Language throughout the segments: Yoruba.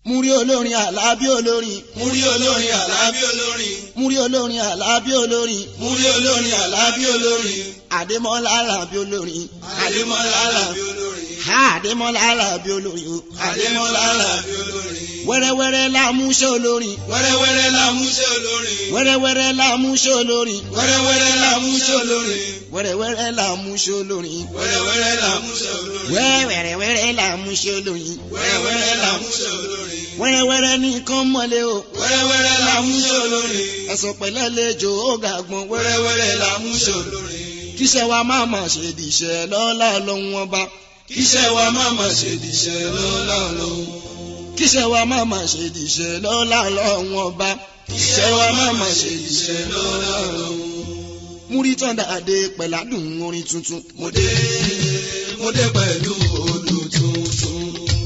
Múrí olórin Àlàbí olórin. Múrí olórin Àlàbí olórin. Múrí olórin Àlàbí olórin. Múrí olórin Àlàbí olórin. Adémọ́lá Àlàbí olórin. Adémọ́lá Àlàbí olórin. Adémọ́lá Àlàbí olórin. Adémọ́lá Àlàbí olórin. Wẹ́rẹ́wẹ́rẹ́ la múṣẹ́ olórin. Wẹ́rẹ́wẹ́rẹ́ la múṣẹ́ olórin. Wẹ́rẹ́wẹ́rẹ́ la múṣẹ́ olórin. Wẹ́rẹ́wẹ́rẹ́ la múṣẹ́ olórin. Wẹ́rẹ́wẹ́rẹ́ la múṣẹ́ olórin. Wẹ́rẹ́wẹ́rẹ́ la múṣẹ́ olórin. Wẹ́rẹ́wẹ́rẹ́ la múṣẹ́ olórin. Wẹ́rẹ́wẹ́rẹ́ la múṣẹ́ olórin. Wẹ́rẹ́wẹ́rẹ́ nìkan mọ́lẹ̀ o. Wẹ́rẹ́wẹ́rẹ́ la múṣẹ́ olórin. Ẹ̀sọ̀ pẹ̀lẹ́ lẹ́jọ́ ó gàgbọ́n. Wẹ́rẹ́wẹ́rẹ́ la múṣẹ́ olórin. Kíṣẹ́ wa máa ma ṣe dìṣẹ́ lọ́lá lọ́hùn ọba. Kíṣẹ́ wa máa ma ṣe dìṣẹ́ lọ́lá lọ́hùn. Kíṣẹ́ wa máa ma ṣe dìṣẹ́ lọ́lá lọ́hùn ọba. Kíṣẹ́ wa máa ma ṣe dìṣẹ́ lọ́lá lọ́hùn. Múrí Thunder Adé pẹ̀ládùn orin tuntun. Mo dé pẹ̀lú olú tuntun.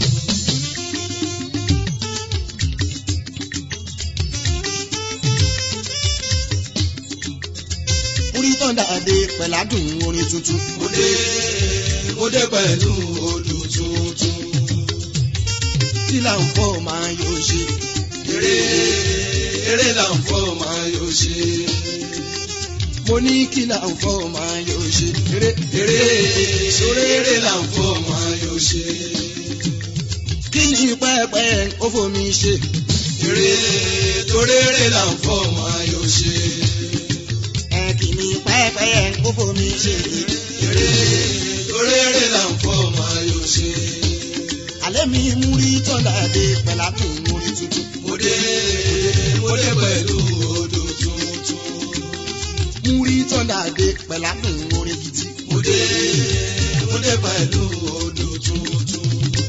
Múrí Thunder Adé pẹ̀ládùn orin tuntun. Mo dé pẹ̀lú olú tuntun. Kí là ń fọ́ máa yóò ṣe. Eré là ń fọ́ máa yóò ṣe. Mo ní kí là ń fọ́ máa yóò ṣe. Eré là ń fọ́ máa yóò ṣe. Kí ni pẹ́pẹ́ ó fomi ṣe. Eré là ń fọ́ máa yóò ṣe. Kí ni pẹ́pẹ́ ó fomi ṣe. Eré là ń fọ́ máa yóò ṣe. Alẹ́ mi Múrí Thunder Adé pẹ̀ládùn orin tuntun. Mo dé pẹ̀lú odò tuntun. Múrí Thunder Adé pẹ̀ládùn orin gidi. Mo dé pẹ̀lú odò tuntun.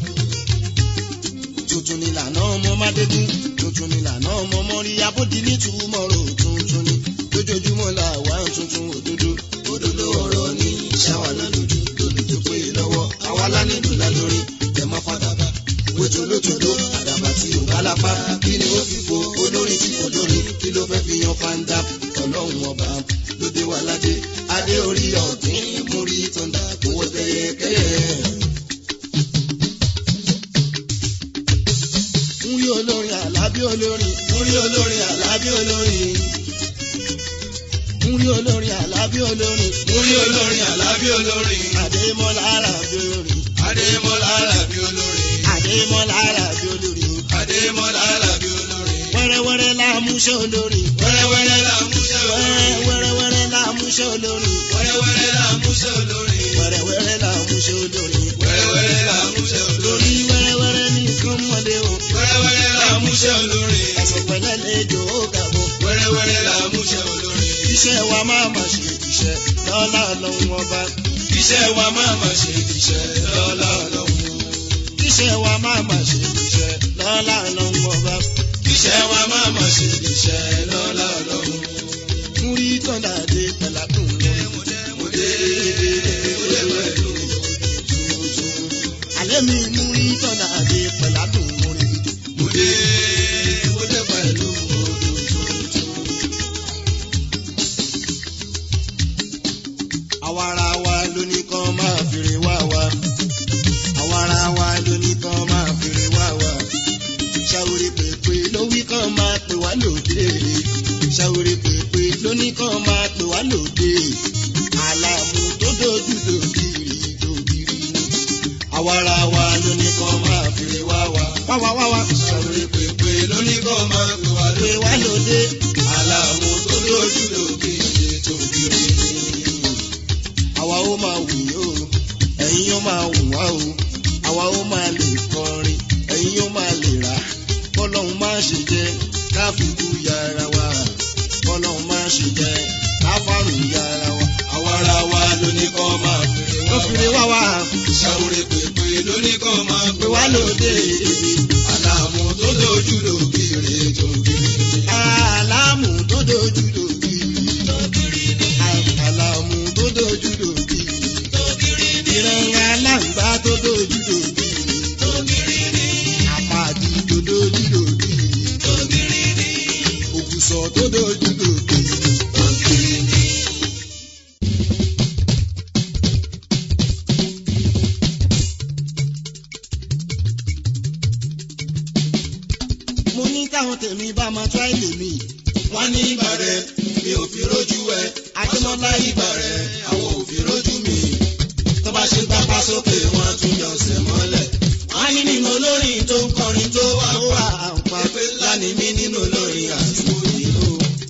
Tuntun ni lànà ọmọ Mádégún. Tuntun ni lànà ọmọ Mọ́rí Abódì ní túmọ̀rọ̀ tuntun ni. Lójoojúmọ́ la wà tuntun òdodo. Òdodo ọ̀rọ̀ ní ṣáwá lálójú lólùdó pé lọ́wọ́ àwa lánìlú lálórí ẹ̀ má padà bá. Wéjolójoló àdàbà tí ò bá lápá kí ni ó fi fo olórin tí kò lórin kí ló fẹ́ fi yan fanda. Ọlọ́run ọba lóde wà ládé adé orí ọ̀gbìn Múrí Thunder kówó tẹ́yẹkẹ́yẹ. Múrí olórin Àlàbí olórin. Múrí olórin Àlàbí olórin. Múrí olórin Àlàbí olórin. Múrí olórin Àlàbí olórin. Adémọ́lá Àlàbí olórin. Adémọ́lá Àlàbí olórin. Adémọ́lá Àlàbí olórin. Adémọ́lá Àlàbí olórin. Wẹ́rẹ́wẹ́rẹ́ la múṣẹ́ olórin. Wẹ́rẹ́wẹ́rẹ́ la múṣẹ́ olórin. Wẹ́rẹ́wẹ́rẹ́ la múṣẹ́ olórin. Wẹ́rẹ́wẹ́rẹ́ la múṣẹ́ olórin. Wẹ́rẹ́wẹ́rẹ́ la múṣẹ́ olórin. Wẹ́rẹ́wẹ́rẹ́ la múṣẹ́ olórin. Wẹ́rẹ́wẹ́rẹ́ nìkan mọ́lẹ̀ o. Wẹ́rẹ́wẹ́rẹ́ la múṣẹ́ olórin. Ẹ̀sọ̀ pẹ̀lẹ́ lẹ́jọ́ ó gàbọ̀. Wẹ́rẹ́wẹ́rẹ́ la múṣẹ́ olórin. Iṣẹ́ wa máa ma ṣe iṣẹ́ lọ́lá lọ́hùn ọba. Iṣẹ́ wa máa ma ṣe iṣẹ́ lọ́lá lọ́hùn. Iṣẹ́ wa máa ma ṣe iṣẹ́ lọ́lá lọ́hùn ọba. Iṣẹ́ wa máa ma ṣe iṣẹ́ lọ́lá lọ́hùn. Múrí Thunder Adé pẹ̀ládùn orin. Mo dé pẹ̀lú Alẹ́ mi Múrí Thunder Adé pẹ̀ládùn orin gidi. Mo dé pẹ̀lú odò tuntun. Àwa ara wa lóní kan máa fèrè wá wa. Àwa ara wa lóní kan máa fèrè wá wa. Ṣàwòrè pèpè lówí kan máa pè wá lóde. Ṣàwòrè pèpè lóní kan máa pè wá lóde. Àlàmú tó dojú dògiri dògiri ni. Àwa ara wa lóní kan máa fèrè wá wa. Wá. Ṣàwòrè pèpè lóní kan máa pè wá lóde. Àlàmú tó dojú dògiri dògiri ni. Àwa ó máa wù yó, ẹ̀yin ó máa wù wá o. Àwa ó máa lè kọrin, ẹ̀yin ó máa lè rà. Kọ́lọ́hún má ṣe jẹ́ ká fi kú yàrá wa. Kọ́lọ́hún má ṣe jẹ́ ká fárùn yàrá wa. Àwa ara wa lóní kan máa Fèrè wá wá. Ṣàwòrè pèpè lóní kan máa Pè wá lóde. Àlàmú tó dojú dògiri dògiri ni. Àlámù tó dojú dògiri. Àlámù tó dojú dògiri. Ìran aláǹgbá tó dojú dògiri. Àpàdé tó dojú dògiri. Ògùsọ̀ tó dojú dògiri. mo ní táwọn tèmi bá máa tọ́ ìlè mi. wọ́n ní ibà rẹ̀ mi ò fi rójú ẹ. Adémọ́lá ibà rẹ̀ àwọn ò fi rójú mi. tó bá ṣe pápá sókè wọn á tún yọ ọ̀sẹ̀ mọ́lẹ̀. wọ́n ní nínú olórin tó ń kọrin tó wà wà àpá pé ńlá ni mí nínú olórin àsìkò yìí o.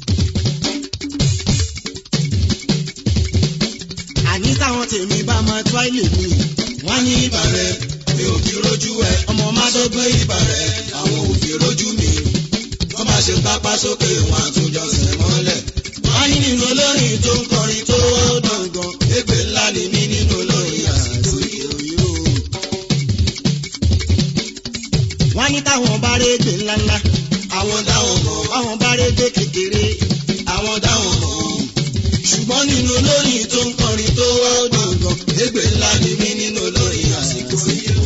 àní táwọn tèmi bá máa tọ́ ìlè mi. wọ́n ní ibà rẹ̀ mi ò fi rójú ẹ. ọmọ má tó gbé ibà rẹ̀ àwọn ò fi rójú mi. wọ́n bá ṣe pápá sókè wọn á tún yọ ọ̀sẹ̀ mọ́lẹ̀. wọ́n ní nínú olórin tó ń kọrin tó dọ̀ngàn. ègbè ńlá ni mí nínú olórin àsìkò yìí o. wọ́n ní táwọn bá régbè ńláńlá. àwọn dáwọn mọ̀. àwọn bá régbè kékeré. àwọn dáwọn mọ̀. ṣùgbọ́n nínú olórin tó ń kọrin tó dọ̀ngàn. ègbè ńlá ni mí nínú olórin àsìkò yìí o.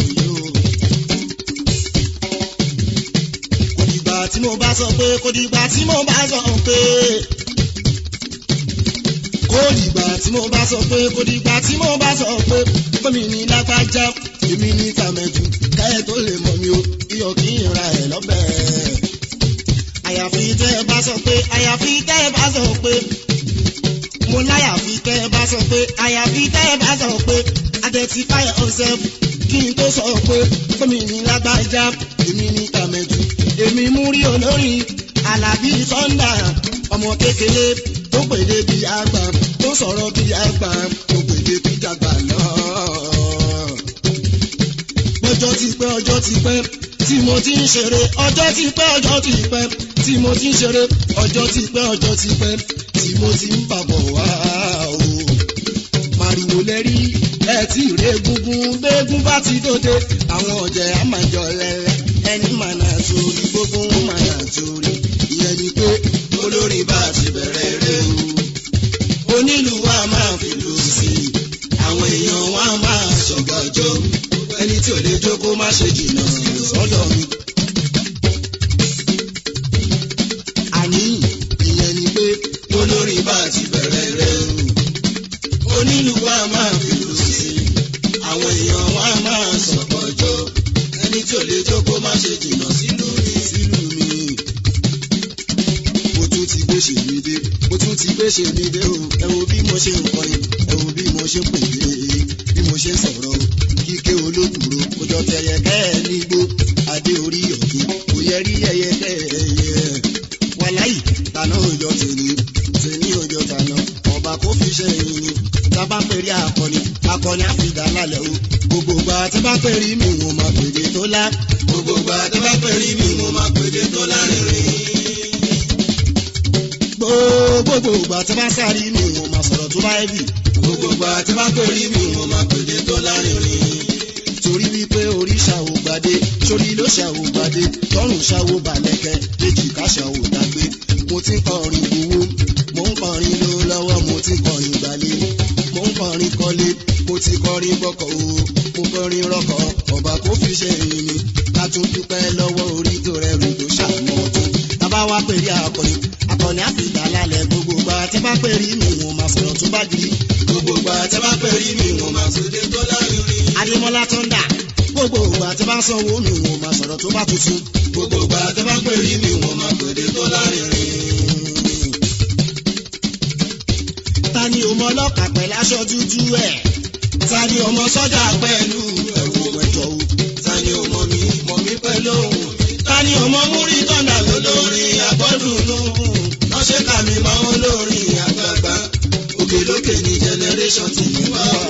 tí mo bá sọ pé kò dìgbà tí mo bá sọ pé kò dìgbà tí mo bá sọ pé kò dìgbà tí mo bá sọ pé fúnmi ní lágbájá èmi ní tàmẹ̀dù káyẹ̀ tó lè mọ̀ mi o iyọ̀ kì í ra ẹ̀ lọ́bẹ̀. àyàfi tẹ́ ẹ bá sọ pé àyàfi tẹ́ ẹ bá sọ pé mo láyàfi tẹ́ ẹ bá sọ pé àyàfi tẹ́ ẹ bá sọ pé identify yourself kí n tó sọ pé fúnmi ní lágbájá èmi ní tàmẹ̀dù èmi mú rí olórin Àlàbí Sọ́ndà ọmọ kékeré tó pèdè bí àgbà tó sọ̀rọ̀ bí àgbà tó pèdè bí dàgbà lọ. ọjọ́ ti pẹ́ ọjọ́ ti pẹ́ tí mo ti ń ṣeré ọjọ́ ti pẹ́ ọjọ́ ti pẹ́ tí mo ti ń ṣeré ọjọ́ ti pẹ́ ọjọ́ ti pẹ́ tí mo ti ń bàbọ̀ wá o. màrìwò lẹ́rí ẹ̀ tí ìrè gungun gbégún bá ti dòde àwọn ọ̀jẹ̀ àmàjọ lẹ́lẹ́ ẹni mànà torí gbogbo wọn mànà torí ìyẹn ni pé olórin bá ti bẹ̀rẹ̀ rẹ̀ o. onílù wa máa fi lù sí i àwọn èèyàn wa máa ṣọ̀gbọ́jọ́ ẹni tí ò lè jó kó má ṣe jìnnà sọ́dọ̀ mi. àní ìyẹn ni pé olórin bá ti bẹ̀rẹ̀ rẹ̀ o. onílù wa máa fi lù sí i àwọn èèyàn wa máa ṣọ̀gbọ́jọ́ ẹni tí ò lè jó kó má ṣe jìnnà sílùú mi. mo tún ti gbé ṣe mi dé o ẹ wo bí mo ṣe ń kọrin ẹ wo bí mo ṣe ń pèdè bí mo ṣe ń sọ̀rọ̀ kíké olókùrò kójọ tẹyẹ kẹ́ẹ̀ nígbó adé orí ọ̀tún kò yẹ rí ẹyẹ kẹ́ẹ̀yẹ. wàláyì tàná òjò tèmi òjò tàná ọba kò fi ṣe ẹyin ni tábà pèrè akọni àfìdá lálẹ́ o gbogbo gbà tí bá pèrè mi wọn máa pèdè tó lá. gbogbo gbà tí bá pèrè mi wọn máa pèdè tó lárinrin. gbogbo gbà tí bá sáré mi wọn máa sọ̀rọ̀ tó bá ẹ̀bì. gbogbo gbà tí bá pèrè mi wọn máa pèdè tó lárinrin. torí wípé orí ṣàwò gbadé sórí ló ṣàwò gbadé tọrùn ṣàwò balẹ̀kẹ́ èjìká ṣàwò dàgbé mo ti ń kọrin gbowó mo ń kọrin ló lọ́wọ́ mo ti ń kọrin gbalẹ̀ mo ń kọrin kọ́lé mo ti kọrin gbọ́kọ̀ o mo kọrin rọ́kọ̀ ọba kò fi ṣe èyí ni ká tún dúpẹ́ lọ́wọ́ orí tó rẹrù tó ṣàmọ́ ọdún tábà wá pèrè akọni àfìdá lálẹ́ gbogbo gbà tí bá pèrè mi wọn máa sọ̀rọ̀ tó bá gidi. gbogbo gbà tí bá pèrè mi wọn máa pèdè tó lárinrin. Adémọ́lá Sọ́ndà gbogbo gbà tí bá sanwó mi wọn máa sọ̀rọ̀ tó bá tuntun. gbogbo gbà tí bá pèrè mi wọn máa pèdè tó lárinrin. ta ni ọmọ ọlọ́pàá pẹ̀lú aṣọ dúdú ẹ̀? ta ni ọmọ sọ́jà pẹ̀lú ẹ̀wù ẹ̀jọ̀ o? ta ni ọmọ mi pẹ̀lú òun? ta ni ọmọ múrí tọ́ndà lólórin àbọ́dúnú? lọ́ṣẹ́ kàmí máa ń lórin àgbààgbà òkè lókè ní generation tí mi wá o.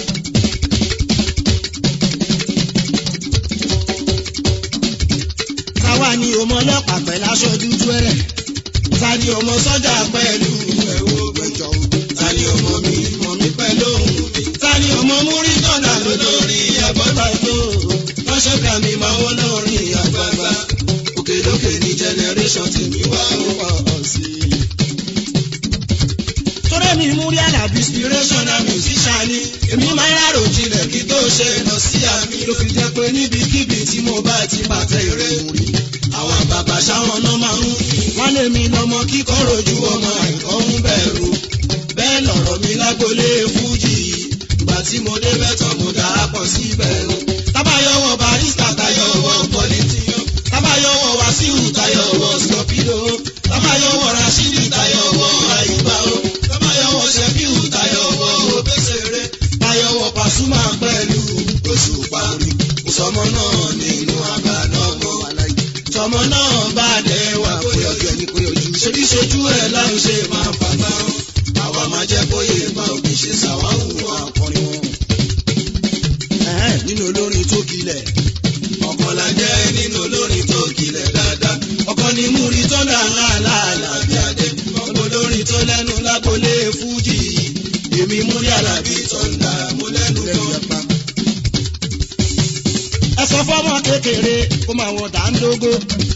táwa ni ọmọ ọlọ́pàá pẹ̀lú aṣọ dúdú ẹ̀? ta ni ọmọ sọ́jà pẹ̀lú ẹ̀wù ẹ̀jọ̀ o? ta ni ọmọ mi pẹ̀lú òun? ta ni ọmọ múrí tọ́ndà lólórin àbọ́dúnú? lọ́ṣẹ́ kàmí máa ń lórin àgbààgbà òkè lókè ní generation tí mi wá o. mi mú rí Àlàbí inspirational musician ni èmi máa ń rárò jinlẹ̀ kí tó ṣe lọ sí àmì ló fi jẹ́ pé níbikíbi tí mo bá ti pàtẹ eré orí àwọn bàbá ṣáwọn náà máa ń wọ́n lé mi lọ́mọ kíkọ́ rojú ọmọ àìkọ́ ń bẹ̀rù bẹ́ẹ̀ lọ̀rọ̀ mi lágbolé fújì ìgbà tí mo débẹ̀ tán mo darapọ̀ síbẹ̀ o tábàyọ̀wọ̀ barista tayọ̀wọ̀ politiyan tábàyọ̀wọ̀ wá sí Rafiu tayọ̀wọ̀ Scorpio tabayọ̀wọ̀ Rashidi tayọ̀wọ̀ Àyùbá o tabayọ̀wọ̀ Sefiu tayọ̀wọ̀ Obesere tayọ̀wọ̀ Pasuma pẹ̀lú Òṣùpá orí sọmọ náà nínú àbánọ́mọ́ sọmọ náà bá dẹ̀ wà kóyọjú ẹni kóyọjú ṣojú ẹ̀ láwọn ṣe máa fàgbà ọ́ àwa máa jẹ́ kóyè bá òbí ṣe ṣàwáwù akọrin wọn. Nínú olórin tó kilẹ̀ ọ̀kan la jẹ́ nínú olórin tó kilẹ̀ dáadáa ọ̀kan ni múri tó dà láàlá bí adé ọ̀pọ̀ olórin tó lẹ́nu lágbolé fújì èmi múri Àlàbí Thunder mo lẹ́nu kan. Ẹ sọ fọ́mọ kékeré kó máa wọ dàńdógó.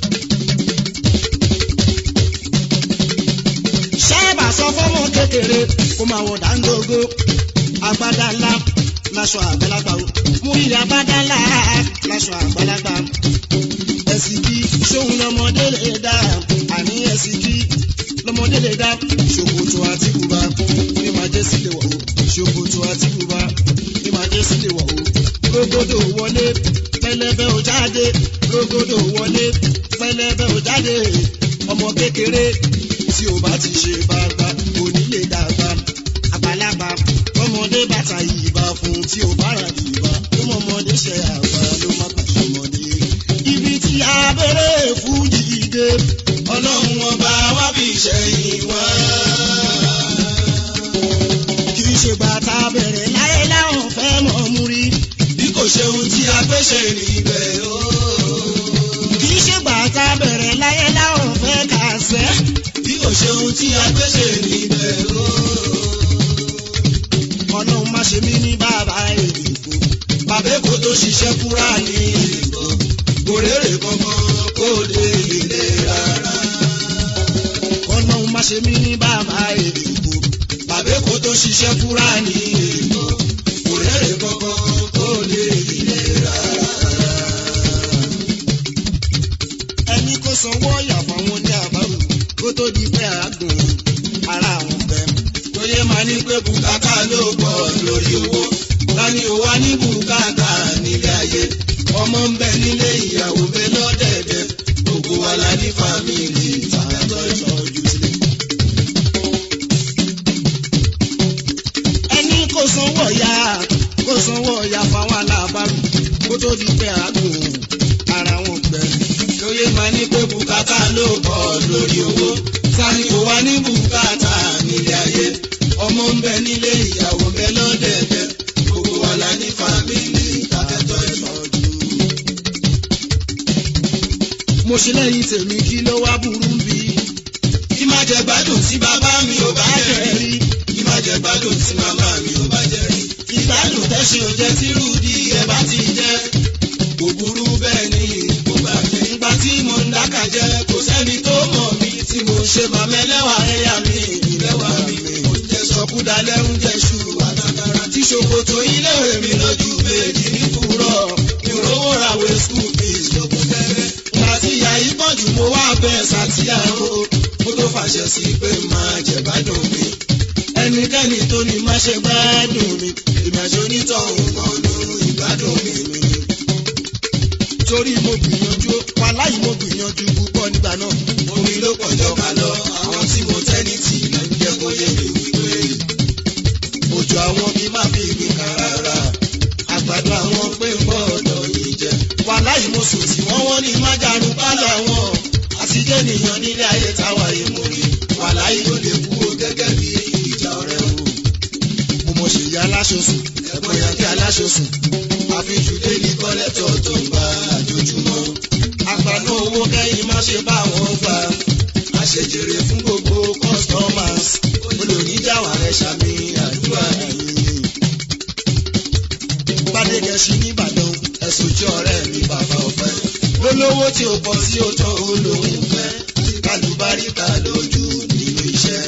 Ṣẹ́ẹ̀bà sọ fọ́mọ kékeré kó máa wọ dàńdógó. Agbádá ńlá láṣọ àgbàlagbà o. Múrí agbádá ńlá láṣọ àgbàlagbà. Ẹ̀sìnkì ṣóhun lọ́mọdé lè dá. Àní ẹ̀sìnkì lọ́mọdé lè dá. Ṣòkòtò àti bùbá ní máa jẹ́ sílẹ̀ wọ̀ o. Ṣòkòtò àti bùbá ní máa jẹ́ sílẹ̀ wọ̀ o. Rógódò wọlé pẹlẹbẹ ò jáde rógódò wọlé pẹlẹbẹ ò jáde ọmọ kékeré tí ò bá ti ṣe bàbá kò ní lè dàgbà àgbàlagbà ọmọdé bàtà ìbá fún tí ò bá rà ìbá tó mọ ọmọdé ṣe àgbà ló má pàṣẹ ọmọdé. Ibi tí abẹ́rẹ́ fújì dé ọlọ́run ọba wá fi ṣẹ́yìn wá. Kì í ṣe bàtà bẹ̀rẹ̀ láyé láwọn fẹ́ mọ̀ mú rí kò ṣe ohun tí a gbé ṣe níbẹ̀ o. Kì í ṣe bàtà bẹ̀rẹ̀ láyé láwọn fẹ́ kà sẹ́. Bí kò ṣe ohun tí a gbé ṣe níbẹ̀ o. Ọlọ́run má ṣe mí ní bàbá èdèkó. Bàbá èkó tó ṣiṣẹ́ kúrà ní èkó. Kò rèrè kankan kó dé ilé rárá. Ọlọ́run má ṣe mí ní bàbá èdèkó. Bàbá èkó tó ṣiṣẹ́ kúrà ní èkó. Kò rèrè kankan. Ẹni kò sanwó ọ̀yà fáwọn ní àbáwò kó tó di pé àágùn ara àwọn bẹ́ẹ̀. Tóyé máa ní pé bùkátà ló pọ̀ lórí owó. Tani ò wá ní bùkátà nílé ayé. Ọmọ ń bẹ nílé ìyàwó bẹ lọ́dẹ̀dẹ̀. Gbogbo wa la ní fámìlì ìtàkàtọ̀ ìtọ́jú sílẹ̀. Ẹni kò sanwó ọ̀yà kó sanwó ọ̀yà fáwọn aláàbárù kó tó di pé àágùn ara wọn gbẹ. Lóye máa ní pé bùkátà ló pọ̀ lórí owó. Sani kò wá ní bùkátà nílé ayé. Ọmọ ń bẹ nílé ìyàwó bẹ lọ́dẹ̀dẹ̀. Gbogbo wa la ní fámìlì ìtàkẹ́tọ̀ ìtọ́jú. Mo ṣe lẹ́yìn tèmi kí ló wá burú bí. Kí má jẹ gbádùn tí bàbá mi ò bá jẹ rí. Kí má jẹ gbádùn tí màmá mi ò bá jẹ rí. Ìgbádùn tẹ́sí ò jẹ́ tí rúdi ẹ̀ bá ti jẹ́. Kò burú bẹ́ẹ̀ ni kò gbà mí. Nígbà tí mo ń dákà jẹ́ kò sẹ́ni tó mọ̀ mí. Tí mo ṣe màmá ẹlẹ́wà ẹ̀yà mi ìlẹ́wà mi. Oúnjẹ sọkúdà lẹ́rún jẹ́ ṣù àtàkàrà. Tí ṣòkòtò ilé mi lójú méjì ní kúrọ̀. Ìrówó ràwé school fees lókun tẹ́rẹ́. Ìgbà tí ìyá yìí pọ̀ jù mo wá bẹ́ẹ̀ sàtìyàwó. Mo tó fàṣẹ sí pé máa jẹ gbádùn mi. Ẹnikẹ́ni tó ní má ṣe gbádùn mi. Ìrìnàjò onítọ̀hún kan lóru ìgbádùn mi. Torí mo gbìyànjú wàláhì mo gbìyànjú púpọ̀ nígbà náà. Omi ló pọ̀ jọba lọ àwọn tí mo tẹ́ ní tì lọ ń jẹ́ kó yé mi wípé. Òjò àwọn bí má fi gbìn kan rárá. Àgbàdo àwọn pé ń bọ̀ ọ̀dọ̀ yìí jẹ. Wàláhì mo sùn tí wọ́n ní má jarun pálọ̀ wọn. Àtijọ́ ènìyàn nílé ayé táwa yìí mo rí. Wàláhì ló lè kú o gẹ́gẹ́ bí ìjà ọ̀rẹ́ o. Mo ṣe ya aláṣọsùn ẹ̀gbọ́n ya kí aláṣọsùn. Àfijù dé ní kọ́lẹ́tọ̀ tó ń bá àjòjúmọ́. Àgbàdo owó kẹ́yìn má ṣe bá wọn gbà. Àṣejèrè fún gbogbo customers. Olùníjàwá rẹ̀ ṣàmì àdúrà yìí. Gbadegẹṣin nìbàdàn ẹ̀sùn tí ọ̀rẹ́ mi bàbá ọ̀fẹ́. Lólówó tí ó pọ̀ sí òótọ́ olóhùn fẹ́. Kálùbáríkà lójú nínú iṣẹ́.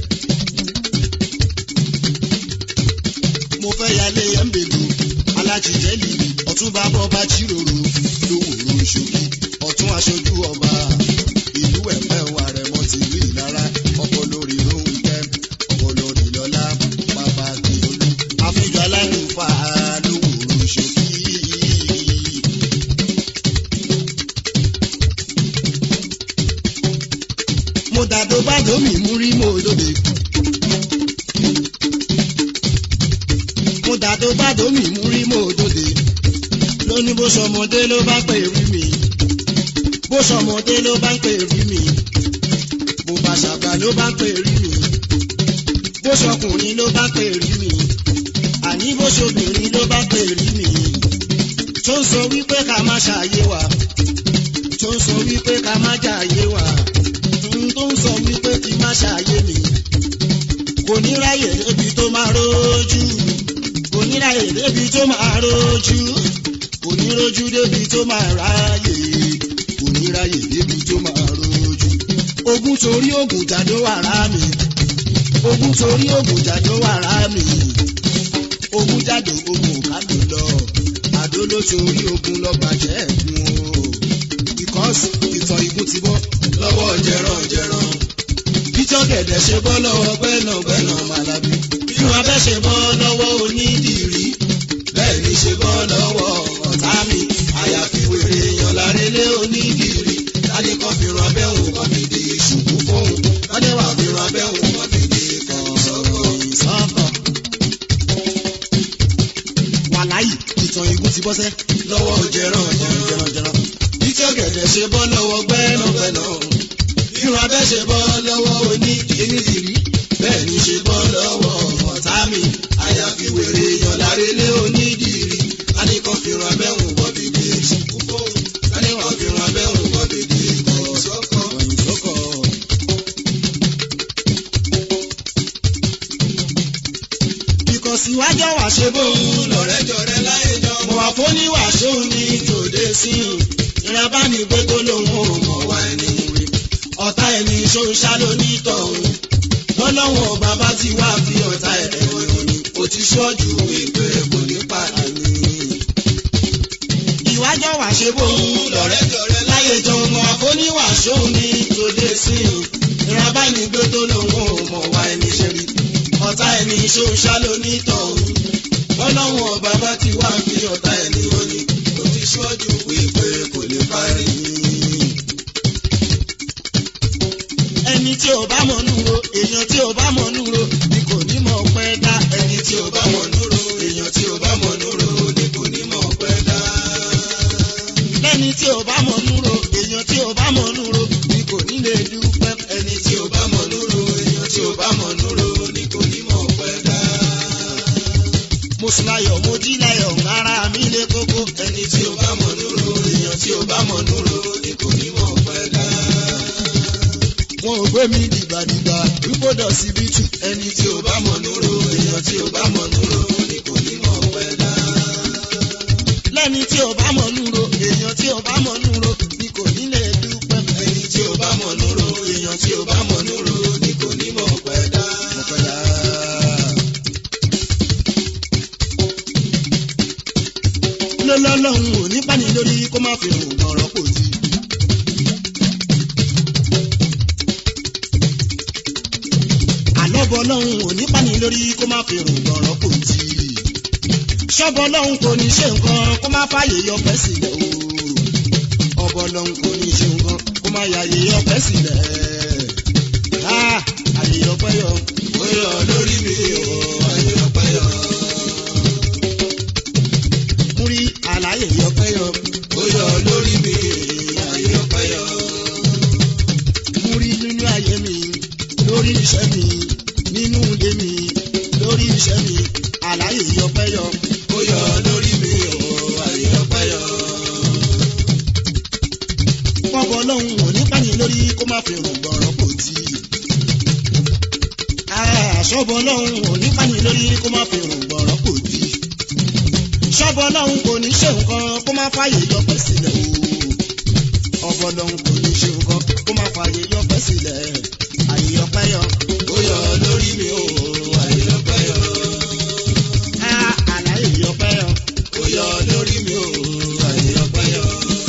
Mo fẹ́ yálé ẹ̀ńbẹ̀lú alájìjẹ́lì ọ̀túnba bọ́ba jíròrò lówòrò ṣòkì ọ̀tún aṣojú ọba ìlú ẹ̀fẹ́ wà rẹ̀ mọ́ ti rí ìlara ọkọ̀ lórí Rónkẹ́ ọkọ̀ lórí Lọ́lá bàbá Akíolú àfijọ́ aláìnífà lówòrò ṣòkì. mo dàdó bàdó mi mú rí mo lóde. mo dàdó bàdó mi mú rí mo lóde. lóní bó sọmọdé ló bá pè rí mi. bó sọmọdé ló bá pè rí mi. bó bá ṣàgbà ló bá pè rí mi. bó sọkùnrin ló bá pè rí mi. àní bó ṣobìnrin ló bá pè rí mi. tó ń sọ wípé ká má ṣàyé wa. tó ń sọ wípé ká má jàyé wa. tó ń sọ wípé kí má ṣàyé mi. kò ní ráyè débi tó máa rójú. kò ní ráyè débi tó máa rójú. kò ní rójú débi tó máa ráyè. kò ní ráyè débi tó máa rójú. ogun torí ogun jàdó wàrà mi. ogun torí ogun jàdó wàrà mi. ogun jàdó ogun kádò lọ. àdó ló torí ogun lọ bàjẹ́ ẹ̀kún o. because ìtàn igun ti bọ́ lọ́wọ́ jẹranjẹran. bíjọ́ gẹ̀dẹ̀ ṣe bọ́ lọ́wọ́ gbẹ́nàgbẹ́nà màlábí. bínú abẹ́ ṣe bọ́ lọ́wọ́ onídìrí. bẹ́ẹ̀ ni ṣe bọ́ lọ́wọ́ ọ̀tá mi. àyàfi wèrè èèyàn lárélé onídìrí. láti kan fi ran abẹ́ òun kan fi di ṣùkú fóun. láti wà fi ran abẹ́ òun kan fi di sọ́kọ̀. wàláyì ìtàn igun ti bọ́ sẹ́ lọ́wọ́ jẹranjẹran. bíjọ́ gẹ̀dẹ̀ ṣe bọ́ lọ́wọ́ gbẹ́nàgbẹ́nà. bínú abẹ́ ṣe bọ́ lọ́wọ́ onídìrí. bẹ́ẹ̀ ni ṣe bọ́ lọ́wọ́ ọ̀tá mi. àyàfi wèrè èèyàn lárélé onídìrí. láti kan fi ran abẹ́ òun kan fi di ṣùkú fóun. láti wà fi ran abẹ́ òun kan fi di sọ́kọ̀. ìkọ̀síwájọ́ wà ṣe bóun lọ̀rẹ́jọ̀rẹ́ láyé jọ. mo wà fún níwà ṣóun ní tòde sí i. ìrẹ́bá mi gbé tó lóun ò mọ̀ wá ẹni rí. ọ̀tá ẹni ṣóńṣá ló ní tọ̀hún. lọ́lọ́wọ́ bàbá ti wá fi ọ̀tá ẹ̀rọ ni. ó ti ṣọ́jú ìpè kò ní pàdé ní. ìwájọ́ wà ṣe bóun lọ̀rẹ́jọ̀rẹ́ láyé jọ. mo wà fún níwà ṣóun ní tòde sí i. ìrẹ́bá mi gbé tó lóun ò mọ̀ wá ẹni ṣe rí. ọ̀tá ẹni ṣóńṣá ló ní tọ̀hún. lọ́lọ́wọ́ bàbá ti wá fi ọ̀tá ẹni wọ́n ni. ó ti ṣọ́jú ìpè kò ní parí. ẹni tí ò bá mọ̀ núro èèyàn tí ò bá mọ̀ núro ni kò ní mọ̀ pẹ́ dá. ẹni tí ò bá mọ̀ núro èèyàn tí ò bá mọ̀ núro ni kò ní mọ̀ pẹ́ dá. lẹ́ni tí ò bá mọ̀ núro èèyàn tí ò bá mọ̀ núro ni kò ní lè dúpẹ́. ẹni tí ò bá mọ̀ núro èèyàn tí ò bá mọ̀ núro ni kò ní mọ̀ pẹ́ dá. mo sùn láyọ̀ mo jí láyọ̀ ara mi lé kókó. ẹni tí ò bá mọ̀ núro èèyàn tí ò bá mọ̀ núro ni kò ní mọ̀ pẹ́ dá. wọn ò gbé mi dìgbàdìgbà wípódà síbítù. ẹni tí ò bá mọ̀ núro èèyàn tí ò bá mọ̀ núro ni kò ní mọ̀ pẹ́ dá. lẹ́ni tí ò bá mọ̀ núro èèyàn tí ò bá mọ̀ núro ni kò ní lè dúpẹ́. ẹni tí ò bá mọ̀ núro èèyàn tí ò bá mọ̀ núro ni kò ní mọ̀ pẹ́ dá. lọ́lọ́lọ́hún ò ní bá ní lórí kó má fi hùn ọ̀rọ̀ kò tí. àlọ́bọ̀ lọ́hún ò ní bá ní lórí kó má fi hùn ọ̀rọ̀ kò tí. ṣọ́bọ̀ lọ́hún kò ní ṣe nǹkan kó má fàyè yọpẹ́ sílẹ̀ o. ọbọ̀ lọ́hún kò ní ṣe nǹkan kó má yàyè yọpẹ́ sílẹ̀. àyè yọpẹ́ yọ ó yọ lórí mi o. àyè yọpẹ́ yọ. múrí àlàyé yọpẹ́ yọ ó yọ lórí mi. àyè yọpẹ́ yọ. múrí nínú ayé mi lórí iṣẹ́ mi nínú ilé mi lórí iṣẹ́ mi. àlàyé yọpẹ́ yọ ó yọ lórí mi o. àyè yọpẹ́ yọ. pọ́pọ́ lọ́hùn ò ní pàní lórí kó má fi rùn gbọ̀rọ̀ kò tí. ṣọ́bọ̀ lọ́hùn ò ní pàní lórí kó má fi rùn gbọ̀rọ̀ kò tí. ṣọ́bọ̀ lọ́hùn kò ní ṣe nǹkan kó má fàyè yọpẹ́ sílẹ̀ o. ọbọ̀ lọ́hùn kò ní ṣe nǹkan kó má fàyè yọpẹ́ sílẹ̀. àyè yọpẹ́ yọ ó yọ lórí mi o. àyè yọpẹ́ yọ. àlàyé yọpẹ́ yọ ó yọ lórí mi o. àyè yọpẹ́ yọ.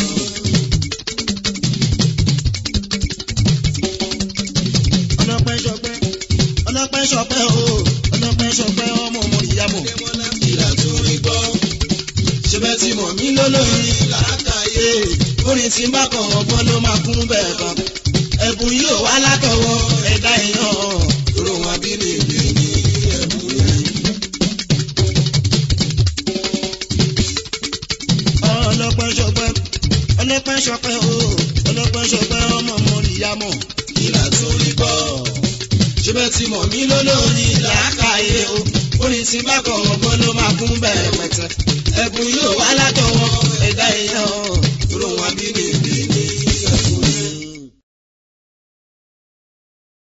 ọlọ́pẹ́ ṣọpẹ́ ọlọ́pẹ́ ṣọpẹ́ o. ọlọ́pẹ́ ṣọpẹ́ ọmọ ọmọ ìyàbọ̀. ìlà tó rí gbọ́ ṣe bẹ́ẹ̀ tí mọ̀ mí lólórí làákàyè. orin tí ń bá kàn ọgbọ́n ló máa kún bẹ́ẹ̀ kan. ẹ̀bùn yóò wá látọwọ́ ọlọ́pẹ́ ṣọpẹ́ o ọlọ́pẹ́ ṣọpẹ́ ọmọ ìyàmọ̀ ìlà tó rí bọ̀. ṣébẹ̀ tí mọ̀ mí lólórí làákàyè o orin tí bá kọ̀ ọ̀gbọ́n ló máa kún bẹ́ẹ̀ pẹ̀tẹ́.